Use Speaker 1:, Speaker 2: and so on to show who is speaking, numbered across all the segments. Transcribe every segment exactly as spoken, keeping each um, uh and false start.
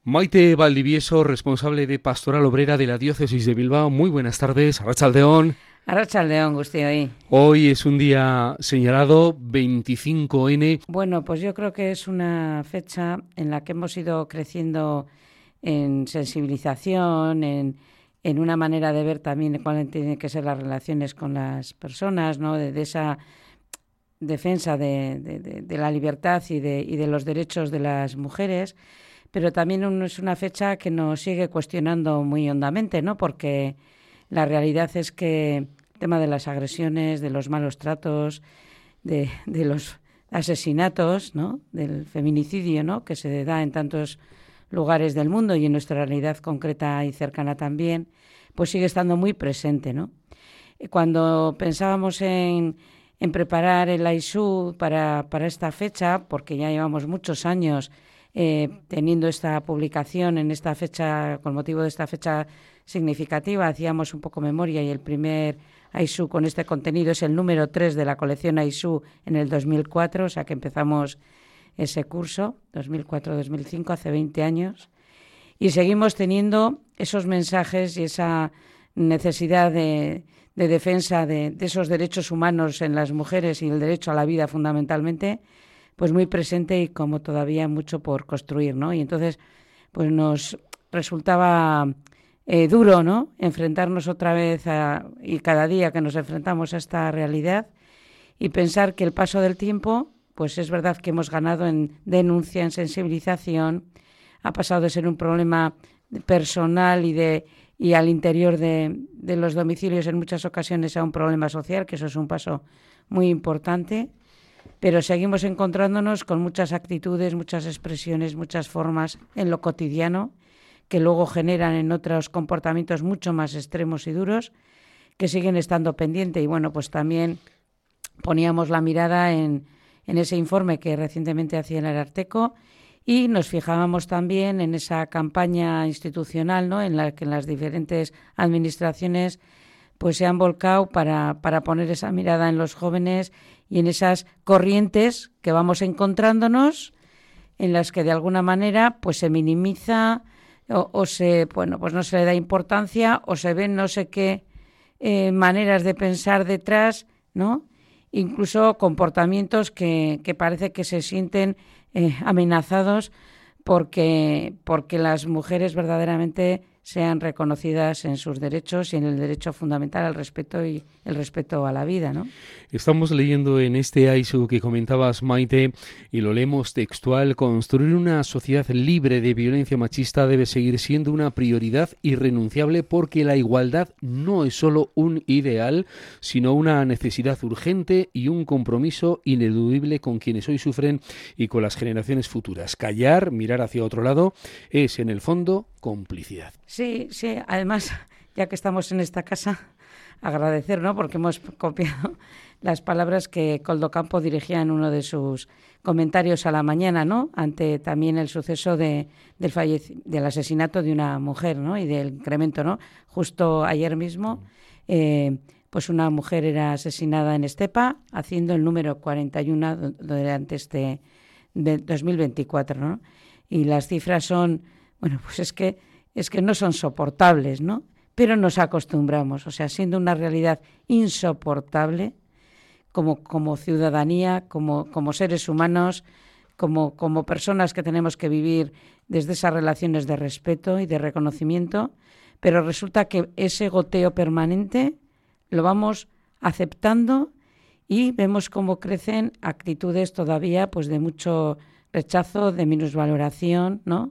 Speaker 1: Maite Valdivieso, responsable de Pastoral Obrera de la Diócesis de Bilbao. Muy buenas tardes, Arratsaldeon.
Speaker 2: Arratsaldeon, guztioi.
Speaker 1: Hoy es un día señalado, veinticinco ene.
Speaker 2: Bueno, pues yo creo que es una fecha en la que hemos ido creciendo en sensibilización, en, en una manera de ver también cuáles tienen que ser las relaciones con las personas, ¿no? De, de esa defensa de, de, de, de la libertad y de, y de los derechos de las mujeres, pero también un, es una fecha que nos sigue cuestionando muy hondamente, ¿no? Porque la realidad es que el tema de las agresiones, de los malos tratos, de, de los asesinatos, ¿no? Del feminicidio, ¿no? Que se da en tantos lugares del mundo y en nuestra realidad concreta y cercana también, pues sigue estando muy presente, ¿no? Cuando pensábamos en, en preparar el AISU para, para esta fecha, porque ya llevamos muchos años eh, teniendo esta publicación en esta fecha, con motivo de esta fecha significativa, hacíamos un poco memoria y el primer AISU con este contenido es el número tres de la colección AISU en el dos mil cuatro, o sea que empezamos ese curso, dos mil cuatro dos mil cinco, hace veinte años, y seguimos teniendo esos mensajes y esa necesidad de, de defensa de, de esos derechos humanos en las mujeres y el derecho a la vida fundamentalmente, pues muy presente y como todavía mucho por construir, ¿no? Y entonces pues nos resultaba eh, duro, ¿no? Enfrentarnos otra vez a, y cada día que nos enfrentamos a esta realidad y pensar que el paso del tiempo, pues es verdad que hemos ganado en denuncia, en sensibilización, ha pasado de ser un problema personal y de y al interior de, de los domicilios en muchas ocasiones a un problema social, que eso es un paso muy importante, pero seguimos encontrándonos con muchas actitudes, muchas expresiones, muchas formas en lo cotidiano que luego generan en otros comportamientos mucho más extremos y duros que siguen estando pendientes. Y bueno, pues también poníamos la mirada en, en ese informe que recientemente hacía el Ararteko y nos fijábamos también en esa campaña institucional, ¿no? En la que las diferentes administraciones pues se han volcado para, para poner esa mirada en los jóvenes y en esas corrientes que vamos encontrándonos, en las que de alguna manera pues se minimiza o, o se, bueno, pues no se le da importancia o se ven no sé qué eh, maneras de pensar detrás, ¿no? Incluso comportamientos que, que parece que se sienten eh, amenazados porque, porque las mujeres verdaderamente sean reconocidas en sus derechos y en el derecho fundamental al respeto y el respeto a la vida, ¿no?
Speaker 1: Estamos leyendo en este AISU que comentabas, Maite, y lo leemos textual: construir una sociedad libre de violencia machista debe seguir siendo una prioridad irrenunciable porque la igualdad no es solo un ideal, sino una necesidad urgente y un compromiso ineludible con quienes hoy sufren y con las generaciones futuras. Callar, mirar hacia otro lado, es en el fondo complicidad.
Speaker 2: Sí, sí, además, ya que estamos en esta casa, agradecer, ¿no? Porque hemos copiado las palabras que Koldo Campo dirigía en uno de sus comentarios a la mañana, ¿no? Ante también el suceso de, del, fallec- del asesinato de una mujer, ¿no? Y del incremento, ¿no? Justo ayer mismo, eh, pues una mujer era asesinada en Estepa, haciendo el número cuarenta y uno durante este de dos mil veinticuatro, ¿no? Y las cifras son, bueno, pues es que es que no son soportables, ¿no? Pero nos acostumbramos, o sea, siendo una realidad insoportable como, como ciudadanía, como, como seres humanos, como, como personas que tenemos que vivir desde esas relaciones de respeto y de reconocimiento, pero resulta que ese goteo permanente lo vamos aceptando y vemos cómo crecen actitudes todavía pues de mucho rechazo, de minusvaloración, ¿no?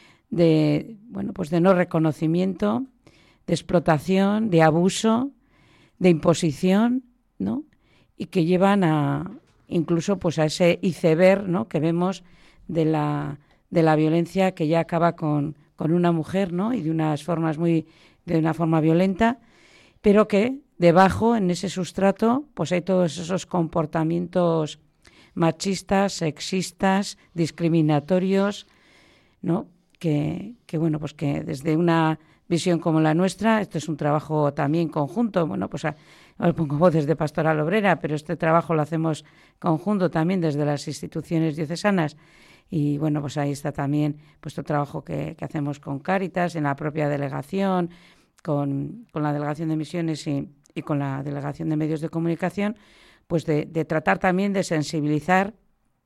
Speaker 2: De, bueno, pues de no reconocimiento, de explotación, de abuso, de imposición, ¿no? Y que llevan a incluso pues a ese iceberg, ¿no? Que vemos de la de la violencia que ya acaba con, con una mujer, ¿no? Y de unas formas muy de una forma violenta, pero que debajo en ese sustrato pues hay todos esos comportamientos machistas, sexistas, discriminatorios, ¿no? Que, que bueno, pues que desde una visión como la nuestra, esto es un trabajo también conjunto, bueno, pues a, ahora pongo voces de Pastoral Obrera, pero este trabajo lo hacemos conjunto también desde las instituciones diocesanas Y bueno, pues ahí está también pues el trabajo que, que hacemos con Cáritas, en la propia delegación, con, con la Delegación de Misiones y, y con la Delegación de Medios de Comunicación, pues de, de tratar también de sensibilizar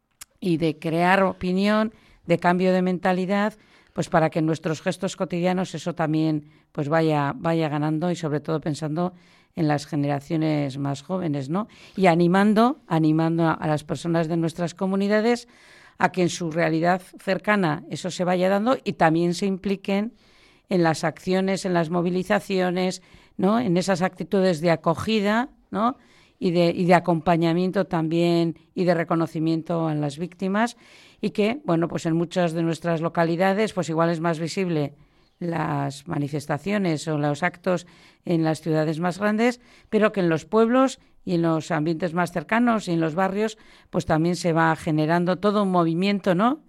Speaker 2: y de crear opinión, de cambio de mentalidad, pues para que en nuestros gestos cotidianos eso también pues vaya, vaya ganando, y sobre todo pensando en las generaciones más jóvenes, ¿no? Y animando, animando a, a las personas de nuestras comunidades a que en su realidad cercana eso se vaya dando y también se impliquen en las acciones, en las movilizaciones, ¿no? En esas actitudes de acogida, ¿no? Y de, y de acompañamiento también y de reconocimiento a las víctimas, y que, bueno, pues en muchas de nuestras localidades pues igual es más visible las manifestaciones o los actos en las ciudades más grandes, pero que en los pueblos y en los ambientes más cercanos y en los barrios pues también se va generando todo un movimiento, ¿no?,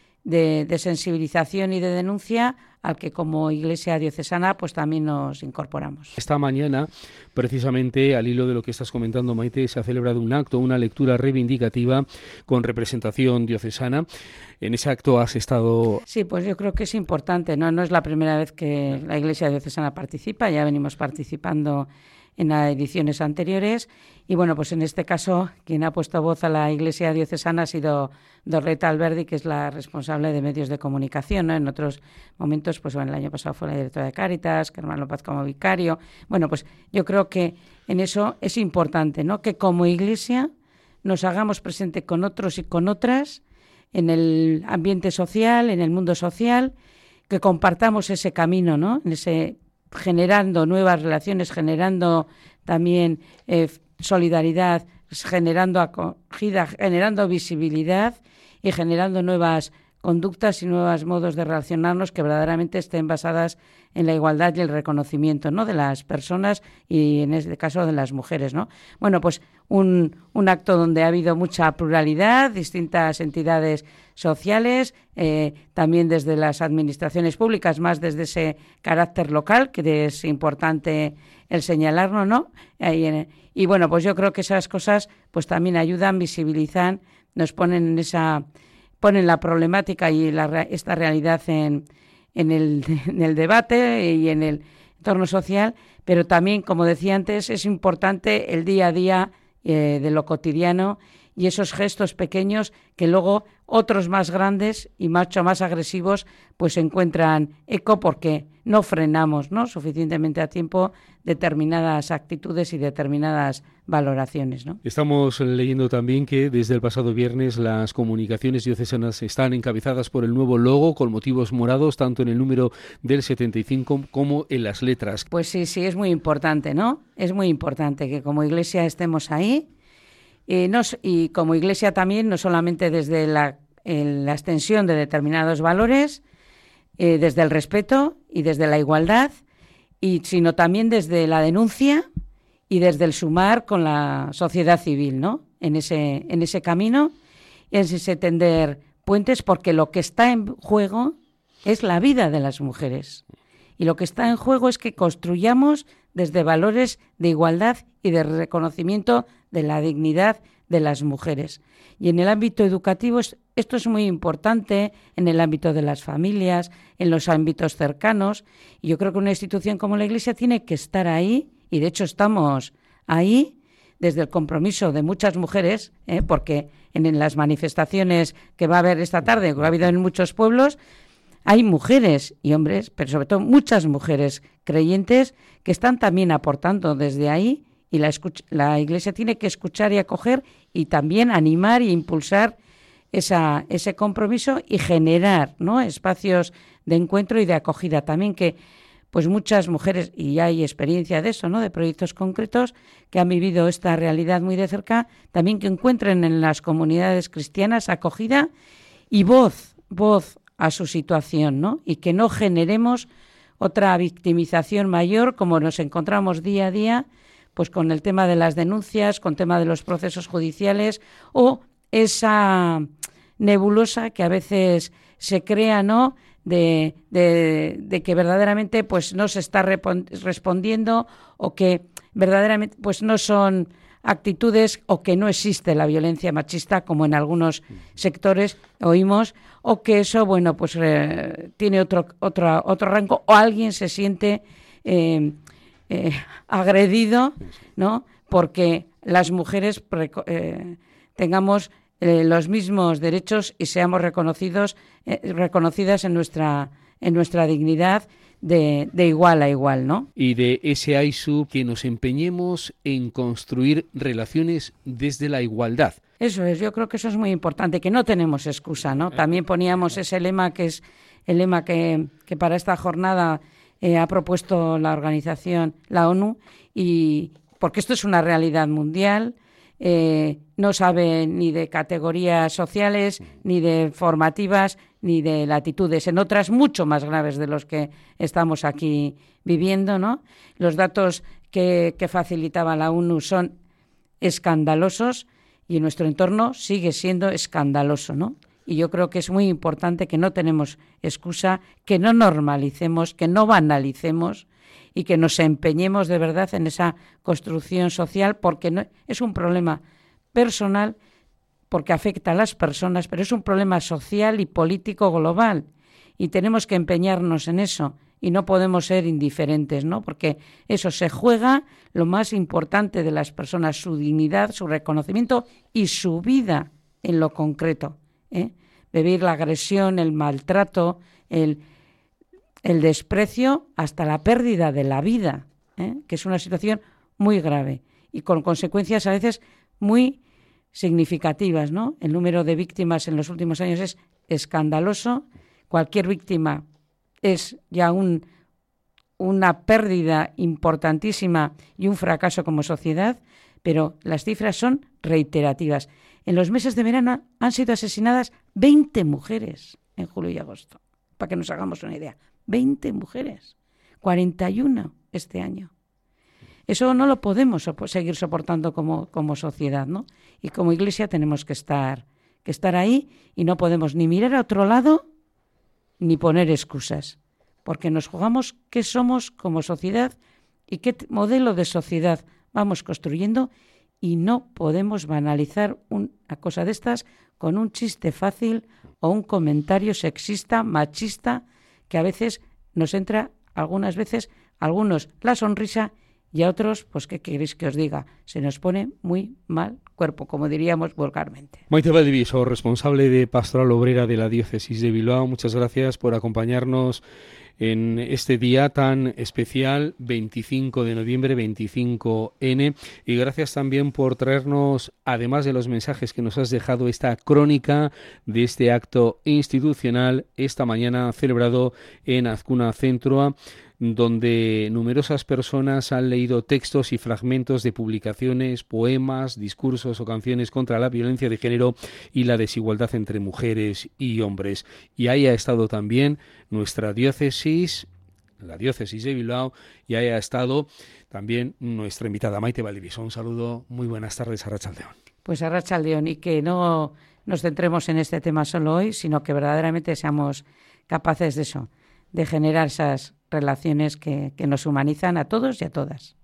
Speaker 2: de, de sensibilización y de denuncia al que como Iglesia Diocesana pues también nos incorporamos.
Speaker 1: Esta mañana, precisamente al hilo de lo que estás comentando, Maite, se ha celebrado un acto, una lectura reivindicativa con representación diocesana. En ese acto has estado...
Speaker 2: Sí, pues yo creo que es importante, ¿no? No es la primera vez que la Iglesia Diocesana participa, ya venimos participando en las ediciones anteriores, y bueno, pues en este caso quien ha puesto voz a la Iglesia Diocesana ha sido Dorreta Alberdi, que es la responsable de medios de comunicación, ¿no? En otros momentos, pues bueno, el año pasado fue la directora de Cáritas, Carmen López como vicario. Bueno, pues yo creo que en eso es importante, ¿no?, que como Iglesia nos hagamos presente con otros y con otras en el ambiente social, en el mundo social, que compartamos ese camino, ¿no?, en ese generando nuevas relaciones, generando también eh, solidaridad, generando acogida, generando visibilidad y generando nuevas conductas y nuevos modos de relacionarnos que verdaderamente estén basadas en la igualdad y el reconocimiento, ¿no?, de las personas y en este caso de las mujeres, ¿no? Bueno, pues un, un acto donde ha habido mucha pluralidad, distintas entidades sociales, eh, también desde las administraciones públicas, más desde ese carácter local, que es importante el señalarlo, ¿no? Y, y bueno, pues yo creo que esas cosas pues también ayudan, visibilizan, nos ponen en esa... ponen la problemática y la, esta realidad en, en, el, en el debate y en el entorno social, pero también, como decía antes, es importante el día a día eh, de lo cotidiano y esos gestos pequeños que luego otros más grandes y mucho más agresivos pues encuentran eco porque no frenamos, ¿no?, suficientemente a tiempo determinadas actitudes y determinadas valoraciones, ¿no?
Speaker 1: Estamos leyendo también que desde el pasado viernes las comunicaciones diocesanas están encabezadas por el nuevo logo con motivos morados tanto en el número del setenta y cinco como en las letras.
Speaker 2: Pues sí, sí, es muy importante, ¿no? Es muy importante que como Iglesia estemos ahí. Eh, nos, y como Iglesia también, no solamente desde la, en la extensión de determinados valores, eh, desde el respeto y desde la igualdad, y, sino también desde la denuncia y desde el sumar con la sociedad civil, ¿no?, en ese, en ese camino, y en ese tender puentes, porque lo que está en juego es la vida de las mujeres. Y lo que está en juego es que construyamos desde valores de igualdad y de reconocimiento de la dignidad de las mujeres. Y en el ámbito educativo es, esto es muy importante, en el ámbito de las familias, en los ámbitos cercanos. Y yo creo que una institución como la Iglesia tiene que estar ahí, y de hecho estamos ahí desde el compromiso de muchas mujeres, ¿eh? porque en, en las manifestaciones que va a haber esta tarde, que ha habido en muchos pueblos, hay mujeres y hombres, pero sobre todo muchas mujeres creyentes que están también aportando desde ahí, y la, escuch- la Iglesia tiene que escuchar y acoger y también animar e impulsar esa, ese compromiso y generar, ¿no?, espacios de encuentro y de acogida también, que pues muchas mujeres, y hay experiencia de eso, ¿no?, de proyectos concretos que han vivido esta realidad muy de cerca, también que encuentren en las comunidades cristianas acogida y voz, voz a su situación, ¿no?, y que no generemos otra victimización mayor como nos encontramos día a día, pues con el tema de las denuncias, con el tema de los procesos judiciales, o esa nebulosa que a veces se crea, ¿no?, de, de, de que verdaderamente pues no se está repon- respondiendo, o que verdaderamente pues no son actitudes o que no existe la violencia machista como en algunos sectores oímos, o que eso, bueno, pues eh, tiene otro, otro, otro rango, o alguien se siente eh, eh, agredido, ¿no? Porque las mujeres eh, tengamos eh, los mismos derechos y seamos reconocidos, eh, reconocidas en nuestra, en nuestra dignidad de, de igual a igual, ¿no?
Speaker 1: Y de ese AISU que nos empeñemos en construir relaciones desde la igualdad.
Speaker 2: Eso es, yo creo que eso es muy importante, que no tenemos excusa, ¿no? También poníamos ese lema que es el lema que, que para esta jornada eh, ha propuesto la organización, la ONU, y porque esto es una realidad mundial, eh, no sabe ni de categorías sociales, ni de formativas, ni de latitudes, en otras mucho más graves de los que estamos aquí viviendo, ¿no? Los datos que, que facilitaba la ONU son escandalosos y nuestro entorno sigue siendo escandaloso, ¿no? Y yo creo que es muy importante que no tenemos excusa, que no normalicemos, que no banalicemos y que nos empeñemos de verdad en esa construcción social, porque no, es un problema personal, porque afecta a las personas, pero es un problema social y político global y tenemos que empeñarnos en eso y no podemos ser indiferentes, ¿no? Porque eso se juega lo más importante de las personas, su dignidad, su reconocimiento y su vida en lo concreto, ¿eh? Vivir la agresión, el maltrato, el, el desprecio, hasta la pérdida de la vida, ¿eh? Que es una situación muy grave y con consecuencias a veces muy significativas, ¿no? El número de víctimas en los últimos años es escandaloso. Cualquier víctima es ya un, una pérdida importantísima y un fracaso como sociedad, pero las cifras son reiterativas. En los meses de verano han sido asesinadas veinte mujeres en julio y agosto, para que nos hagamos una idea. veinte mujeres, cuarenta y una este año. Eso no lo podemos seguir soportando como, como sociedad, ¿no? Y como Iglesia tenemos que estar, que estar ahí y no podemos ni mirar a otro lado ni poner excusas, porque nos jugamos qué somos como sociedad y qué modelo de sociedad vamos construyendo y no podemos banalizar una cosa de estas con un chiste fácil o un comentario sexista, machista, que a veces nos entra, algunas veces, a algunos la sonrisa y a otros, pues, ¿qué queréis que os diga? Se nos pone muy mal cuerpo, como diríamos vulgarmente.
Speaker 1: Maite Valdivieso, responsable de Pastoral Obrera de la Diócesis de Bilbao, muchas gracias por acompañarnos en este día tan especial, veinticinco de noviembre, veinticinco ene, y gracias también por traernos, además de los mensajes que nos has dejado, esta crónica de este acto institucional esta mañana celebrado en Azkuna Zentroa, donde numerosas personas han leído textos y fragmentos de publicaciones, poemas, discursos o canciones contra la violencia de género y la desigualdad entre mujeres y hombres. Y ahí ha estado también nuestra diócesis, la diócesis de Bilbao, y ahí ha estado también nuestra invitada Maite Valdivieso. Un saludo, muy buenas tardes, Arratsaldeon.
Speaker 2: Pues Arratsaldeon, y que no nos centremos en este tema solo hoy, sino que verdaderamente seamos capaces de eso, de generar esas relaciones que, que nos humanizan a todos y a todas.